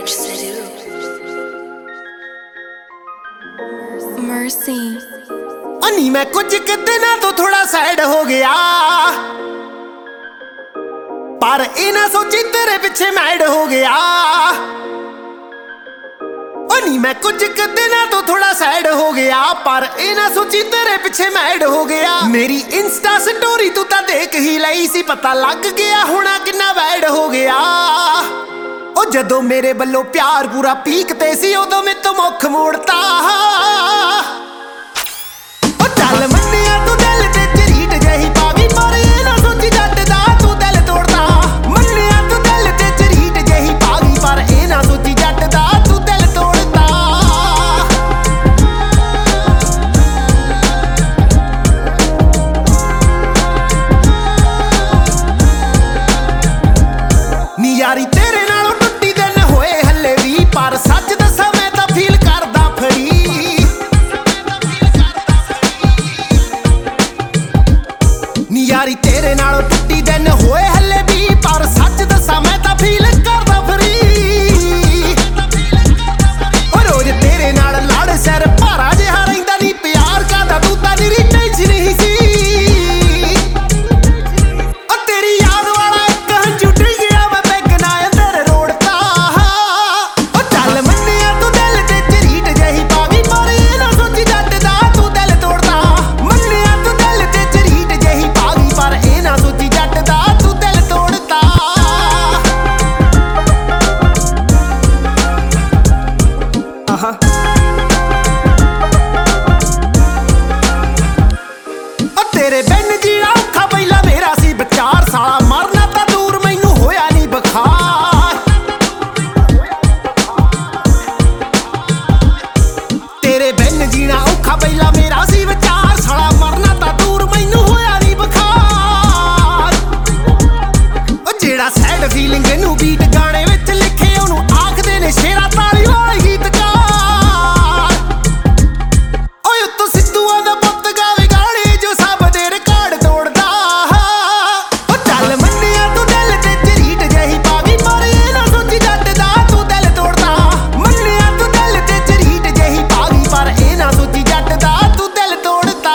Mercy ਅਨੀ ਮੈਂ ਕੁਝ ਦਿਨਾਂ ਤੋਂ ਥੋੜਾ ਸੈਡ ਹੋ ਗਿਆ, ਪਰ ਇਹ ਨਾ ਸੋਚੀ ਤੇਰੇ ਪਿੱਛੇ ਮੈਡ ਹੋ ਗਿਆ। ਅਨੀ ਮੈਂ ਕੁਝ ਦਿਨਾਂ ਤੋਂ ਥੋੜਾ ਸੈਡ ਹੋ ਗਿਆ, ਪਰ ਇਹ ਨਾ ਸੋਚੀ ਤੇਰੇ ਪਿੱਛੇ ਮੈਡ ਹੋ ਗਿਆ। ਮੇਰੀ ਇੰਸਟਾ ਸਟੋਰੀ ਤੂੰ ਤਾਂ ਦੇਖ ਹੀ ਲਈ ਸੀ, ਪਤਾ ਲੱਗ ਗਿਆ ਹੋਣਾ ਕਿੰਨਾ ਵੈਡ ਹੋ ਗਿਆ। ਉਹ ਜਦੋਂ ਮੇਰੇ ਵੱਲੋਂ ਪਿਆਰ ਪੂਰਾ ਪੀਕ ਤੇ ਸੀ, ਉਦੋਂ ਮੈਂ ਤੋਂ ਮੁੱਖ ਮੋੜਤਾ। ਉਹ ਚੱਲ ਮੰਨਿਆ ਤੂੰ ਦਿਲ ਤੇ ਝਰੀਟ ਜਿਹੀ ਪਾ ਗਈ, ਪਰ ਇਹ ਨਾ ਸੋਚੀ ਜੱਟ ਦਾ ਤੂੰ ਦਿਲ ਤੋੜਦਾ। ਮੰਨਿਆ ਤੂੰ ਦਿਲ ਤੇ ਝਰੀਟ ਜਿਹੀ ਪਾ ਗਈ, ਪਰ ਇਹ ਨਾ ਸੋਚੀ ਜੱਟ ਦਾ ਤੂੰ ਦਿਲ ਤੋੜਦਾ। ਨੀ ਯਾਰੀ ਤੇਰੇ ਨਾਲੋਂ ਟੁੱਟੀ ਦਿਨ ਹੋਏ ਹੱਲੇ ਵੀ, ਪਰ ਸੱਚ ਦੱਸਾਂ ਮੈਂ ਤਾਂ ਫੀਲ ਕਰਦਾ ਫਰੀ। ਨੀ ਯਾਰੀ ਤੇਰੇ ਨਾਲੋਂ ਟੁੱਟੀ ਦਿਨ ਹੋਏ ਹੱਲੇ ਵੀ, ਪਰ ਸੱਚ ਦੱਸਾਂ ਮੈਂ ਤਾਂ ਫੀਲ ਕਰਦਾ ਫਰੀ। ਉਹ ਰੋਜ਼ ਤੇਰੇ ਨਾਲ ਲੜ ਸਿਰ ਭਾਰਾ ਜਿਹਾ ਰਹਿੰਦਾ, ਨੀ ਪਿਆਰ ਕਰਦਾ ਤੂੰ ਤਾਂ ਨਿਰੀ ਟੈਨਸ਼ਨ ਹੀ ਸੀ। ਉਹ ਤੇਰੀ ਯਾਦ ਵਾਲਾ ਇੱਕ ਹੰਝੂ ਡਿੱਗ ਗਿਆ, ਮੈਂ ਬੈਗਨਾ ਅੰਦਰ ਰੋੜਤਾ। ਉਹ ਚੱਲ ਮੰਨਿਆ ਤੂੰ ਦਿਲ ਤੇ ਝਰੀਟ ਜਿਹੀ ਪਾ ਗਈ, ਪਰ ਇਹ ਨਾ ਸੋਚੀ ਜੱਟ ਦਾ ਤੂੰ ਦਿਲ ਤੋੜਦਾ। ਮੰਨਿਆ ਤੂੰ ਦਿਲ ਤੇ ਝਰੀਟ ਜਿਹੀ ਪਾ ਗਈ, ਪਰ ਇਹ ਨਾ ਸੋਚੀ ਜੱਟ ਦਾ ਤੂੰ ਦਿਲ ਤੋੜਦਾ। ਤੇਰੇ ਬਿਨ ਜੀਣਾ ਔਖਾ ਪਹਿਲਾਂ ਮੇਰਾ ਸੀ ਵਿਚਾਰ, ਸਾਲਾ ਮਰਨਾ ਤਾਂ ਦੂਰ ਮੈਨੂੰ ਹੋਇਆ ਨਹੀਂ ਬੁਖਾਰ। ਤੇਰੇ ਬਿਨ ਜੀਣਾ ਔਖਾ ਪਹਿਲਾਂ ਮੇਰਾ ਸੀ ਵਿਚਾਰ, ਸਾਲਾ ਮਰਨਾ ਤਾਂ ਦੂਰ ਮੈਨੂੰ ਹੋਇਆ ਨਹੀਂ ਬੁਖਾਰ। ਉਹ ਜਿਹੜਾ ਸੈਡ ਫੀਲਿੰਗ ਨੂੰ ਬੀਟ ਗਾਣੇ ਵਿੱਚ ਲਿਖੇ, ਉਹਨੂੰ ਆਖਦੇ ਨੇ ਸ਼ੇਰਾ ਤਾਲੀ ਵਾਲੇ ਗੀਤਕਾਰ। ਓਏ ਉੱਤੋਂ ਸਿੱਧੂਆਂ ਦਾ ਪੁੱਤ ਗਾਵੇ ਗਾਣੇ ਜੋ ਸਭ ਦੇ ਰਿਕਾਰਡ ਤੋੜਦਾ। ਉਹ ਚੱਲ ਮੰਨਿਆ ਤੂੰ ਦਿਲ ਤੇ ਝਰੀਟ ਜਿਹੀ ਪਾ ਗਈ, ਪਰ ਇਹ ਨਾ ਸੋਚੀ ਜੱਟ ਦਾ ਤੂੰ ਦਿਲ ਤੋੜਦਾ। ਮੰਨਿਆ ਤੂੰ ਦਿਲ ਤੇ ਝਰੀਟ ਜਿਹੀ ਪਾ ਗਈ, ਪਰ ਇਹ ਨਾ ਸੋਚੀ ਜੱਟ ਦਾ ਤੂੰ ਦਿਲ ਤੋੜਦਾ।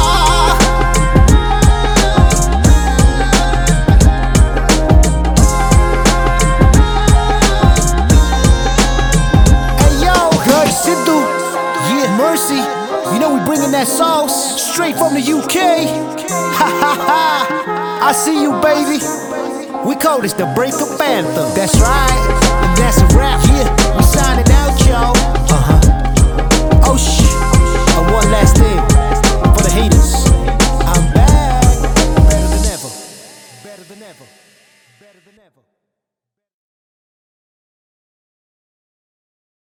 Hey yo, good Sidhu, yeah, Mercy. You know we bringing that sauce straight from the UK. Ha ha ha! I see you, baby. We call this the breakup anthem. That's right, and that's a wrap. Yeah, we signing out, y'all. Oh shit! And one last thing for the haters. I'm back, better than ever, better than ever, better than ever.